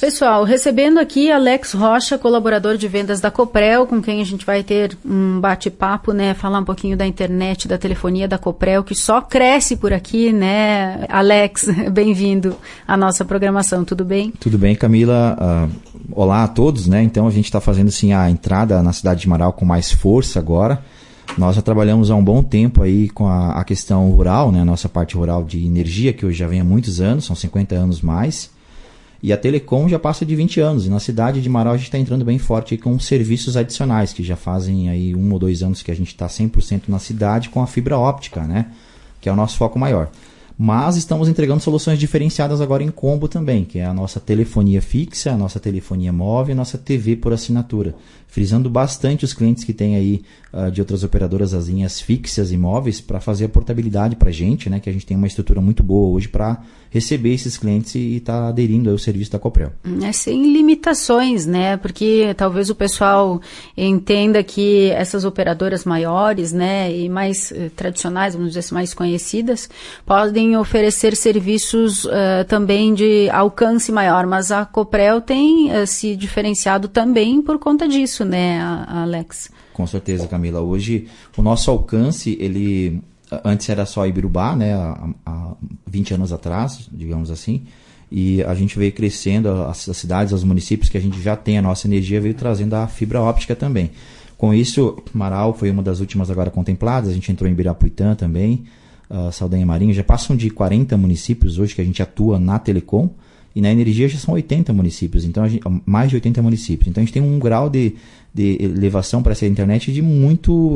Pessoal, recebendo aqui Alex Rocha, colaborador de vendas da Coprel, com quem a gente vai ter um bate-papo, né? Falar um pouquinho da internet, da telefonia da Coprel, que só cresce por aqui, né? Alex, bem-vindo à nossa programação, tudo bem? Tudo bem, Camila. Olá a todos, né? Então a gente está fazendo assim a entrada na cidade de Marau com mais força agora. Nós já trabalhamos há um bom tempo aí com a questão rural, né? A nossa parte rural de energia, que hoje já vem há muitos anos, são 50 anos mais. E a Telecom já passa de 20 anos. E na cidade de Marau a gente está entrando bem forte aí com serviços adicionais, que já fazem aí 1 ou 2 anos que a gente está 100% na cidade com a fibra óptica, né? Que é o nosso foco maior. Mas estamos entregando soluções diferenciadas agora em combo também, que é a nossa telefonia fixa, a nossa telefonia móvel e a nossa TV por assinatura. Frisando bastante os clientes que têm aí de outras operadoras as linhas fixas e móveis para fazer a portabilidade para a gente, né? Que a gente tem uma estrutura muito boa hoje para receber esses clientes e estar aderindo ao serviço da Coprel. É sem limitações, né? Porque talvez o pessoal entenda que essas operadoras maiores, né, e mais tradicionais, vamos dizer assim, mais conhecidas, podem oferecer serviços também de alcance maior, mas a Coprel tem se diferenciado também por conta disso, né, Alex? Com certeza, Camila. Hoje o nosso alcance, ele antes era só Ibirubá, né, há 20 anos atrás, digamos assim, e a gente veio crescendo, as cidades, os municípios que a gente já tem a nossa energia, veio trazendo a fibra óptica também. Com isso, Marau foi uma das últimas agora contempladas, a gente entrou em Ibirapuitã também, Saldanha Marinho, já passam de 40 municípios hoje que a gente atua na Telecom, e na energia já são 80 municípios, então mais de 80 municípios. Então a gente tem um grau de elevação para essa internet de muito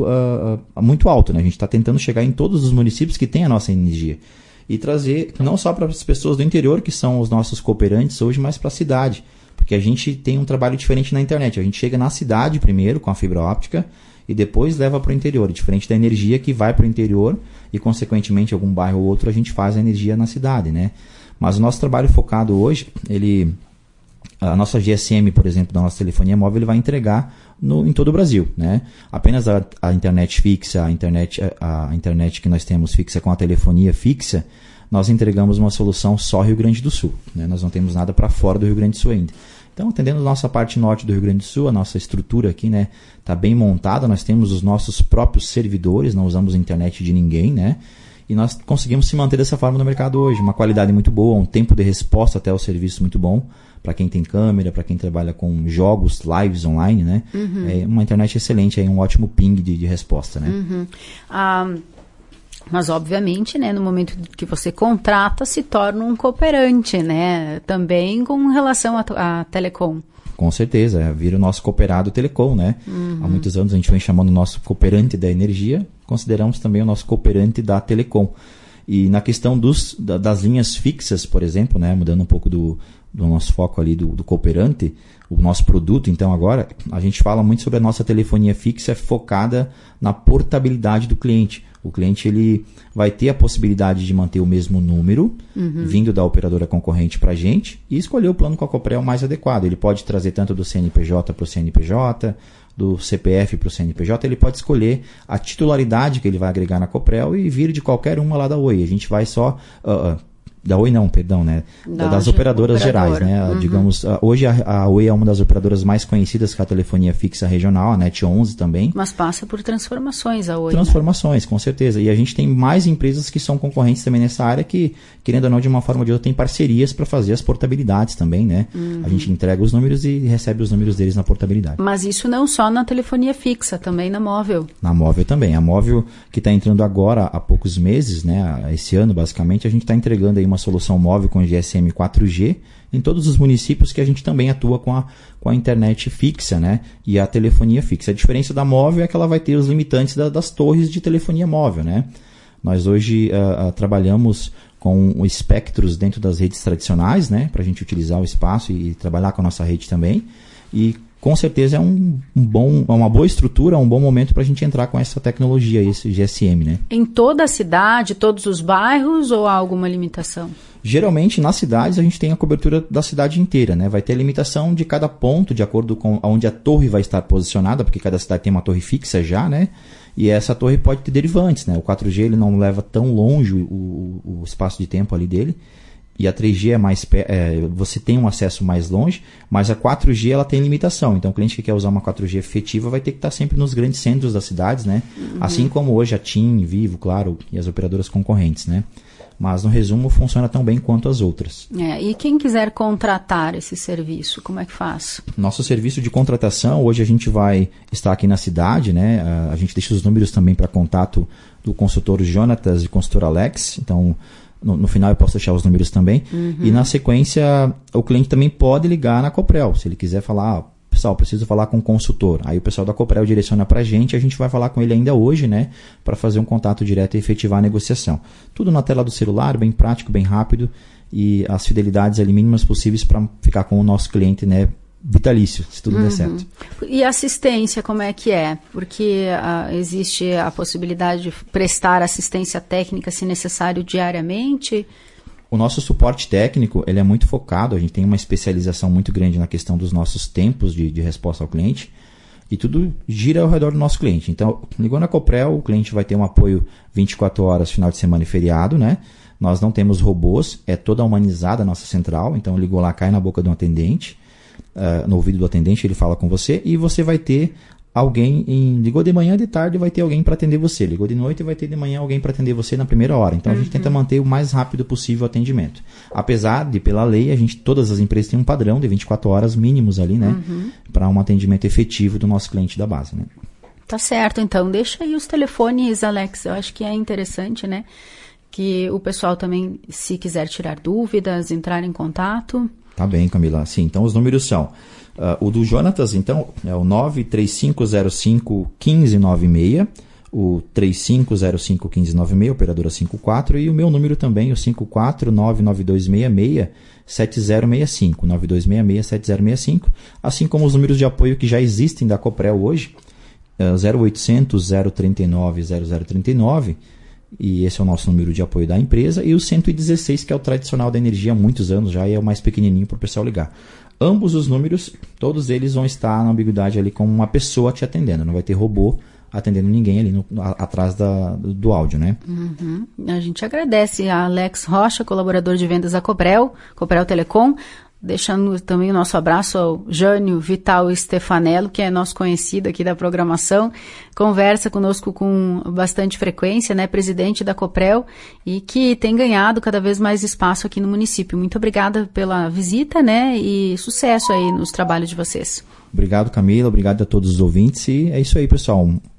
alto, né? A gente está tentando chegar em todos os municípios que têm a nossa energia. E trazer não só para as pessoas do interior, que são os nossos cooperantes hoje, mas para a cidade. Porque a gente tem um trabalho diferente na internet. A gente chega na cidade primeiro com a fibra óptica e depois leva para o interior. Diferente da energia que vai para o interior e, consequentemente, algum bairro ou outro a gente faz a energia na cidade, né? Mas o nosso trabalho focado hoje, a nossa GSM, por exemplo, da nossa telefonia móvel, ele vai entregar em todo o Brasil, né? Apenas a internet fixa, a internet que nós temos fixa com a telefonia fixa, nós entregamos uma solução só Rio Grande do Sul, né? Nós não temos nada para fora do Rio Grande do Sul ainda. Então, atendendo a nossa parte norte do Rio Grande do Sul, a nossa estrutura aqui, né, tá bem montada, nós temos os nossos próprios servidores, não usamos internet de ninguém, né? E nós conseguimos se manter dessa forma no mercado hoje. Uma qualidade muito boa, um tempo de resposta até o serviço muito bom, para quem tem câmera, para quem trabalha com jogos, lives online, né? Uhum. É uma internet excelente, um ótimo ping de resposta, né? Uhum. Mas, obviamente, né, no momento que você contrata, se torna um cooperante, né? Também com relação à Telecom. Com certeza, vira o nosso cooperado Telecom, né? Uhum. Há muitos anos a gente vem chamando o nosso cooperante da energia, consideramos também o nosso cooperante da Telecom. E na questão das linhas fixas, por exemplo, né? Mudando um pouco do nosso foco ali do cooperante, o nosso produto, então agora, a gente fala muito sobre a nossa telefonia fixa focada na portabilidade do cliente. O cliente ele vai ter a possibilidade de manter o mesmo número, vindo da operadora concorrente para a gente, e escolher o plano com a Coprel mais adequado. Ele pode trazer tanto do CNPJ para o CNPJ, do CPF para o CNPJ, ele pode escolher a titularidade que ele vai agregar na Coprel e vir de qualquer uma lá da Oi. A gente vai só... da Oi não, perdão, né? Das operadoras gerais, né? Uhum. Digamos, hoje a Oi é uma das operadoras mais conhecidas com a telefonia fixa regional, a NET 11 também. Mas passa por transformações a Oi, transformações, né? Com certeza. E a gente tem mais empresas que são concorrentes também nessa área que, querendo ou não, de uma forma ou de outra, tem parcerias para fazer as portabilidades também, né? Uhum. A gente entrega os números e recebe os números deles na portabilidade. Mas isso não só na telefonia fixa, também na móvel. Na móvel também. A móvel que está entrando agora há poucos meses, né? Esse ano, basicamente, a gente está entregando aí uma solução móvel com GSM 4G em todos os municípios que a gente também atua com a internet fixa, né? E a telefonia fixa. A diferença da móvel é que ela vai ter os limitantes das torres de telefonia móvel, né? Nós hoje trabalhamos com espectros dentro das redes tradicionais, né? Para a gente utilizar o espaço e trabalhar com a nossa rede também. E com certeza é uma boa estrutura, um bom momento para a gente entrar com essa tecnologia, esse GSM, né? Em toda a cidade, todos os bairros, ou há alguma limitação? Geralmente, nas cidades, a gente tem a cobertura da cidade inteira, né? Vai ter limitação de cada ponto, de acordo com onde a torre vai estar posicionada, porque cada cidade tem uma torre fixa já, né? E essa torre pode ter derivantes, né? O 4G ele não leva tão longe o espaço de tempo ali dele. E a 3G é mais você tem um acesso mais longe, mas a 4G ela tem limitação. Então o cliente que quer usar uma 4G efetiva vai ter que estar sempre nos grandes centros das cidades, né? Assim como hoje a TIM, Vivo, Claro e as operadoras concorrentes, né? Mas no resumo funciona tão bem quanto as outras. E quem quiser contratar esse serviço, como é que faz? Nosso serviço de contratação, hoje a gente vai estar aqui na cidade, né? A gente deixa os números também para contato do consultor Jonatas e consultor Alex. Então, no final eu posso deixar os números também. E na sequência, o cliente também pode ligar na Coprel. Se ele quiser falar, pessoal, preciso falar com o consultor. Aí o pessoal da Coprel direciona para a gente vai falar com ele ainda hoje, né? Para fazer um contato direto e efetivar a negociação. Tudo na tela do celular, bem prático, bem rápido. E as fidelidades ali mínimas possíveis para ficar com o nosso cliente, né? Vitalício, se tudo der certo. E assistência, como é que é? Porque existe a possibilidade de prestar assistência técnica, se necessário, diariamente? O nosso suporte técnico ele é muito focado, a gente tem uma especialização muito grande na questão dos nossos tempos de resposta ao cliente e tudo gira ao redor do nosso cliente. Então, ligou na Coprel, o cliente vai ter um apoio 24 horas, final de semana e feriado, né? Nós não temos robôs, é toda humanizada a nossa central, então ligou lá, cai na boca do atendente, no ouvido do atendente, ele fala com você e você vai ter alguém, ligou de manhã, de tarde vai ter alguém para atender você, ligou de noite vai ter de manhã alguém para atender você na primeira hora. Então a gente tenta manter o mais rápido possível o atendimento. Apesar de, pela lei, todas as empresas têm um padrão de 24 horas mínimos ali, né? Para um atendimento efetivo do nosso cliente da base, né? Tá certo, então deixa aí os telefones, Alex, eu acho que é interessante, né? Que o pessoal também, se quiser tirar dúvidas, entrar em contato. Tá bem, Camila. Sim, então os números são o do Jonatas, então, é o 93505-1596, o 3505-1596, operadora 54, e o meu número também, o 5499266-7065, 9266-7065, assim como os números de apoio que já existem da Coprel hoje, 0800 039 0039, e esse é o nosso número de apoio da empresa, e o 116, que é o tradicional da energia há muitos anos já, e é o mais pequenininho para o pessoal ligar. Ambos os números, todos eles vão estar na ambiguidade ali com uma pessoa te atendendo, não vai ter robô atendendo ninguém ali atrás do áudio, né? A gente agradece a Alex Rocha, colaborador de vendas da Coprel Telecom, deixando também o nosso abraço ao Jânio Vital Stefanello, que é nosso conhecido aqui da programação, conversa conosco com bastante frequência, né, presidente da Coprel, e que tem ganhado cada vez mais espaço aqui no município. Muito obrigada pela visita, né, e sucesso aí nos trabalhos de vocês. Obrigado, Camila, obrigado a todos os ouvintes, e é isso aí, pessoal.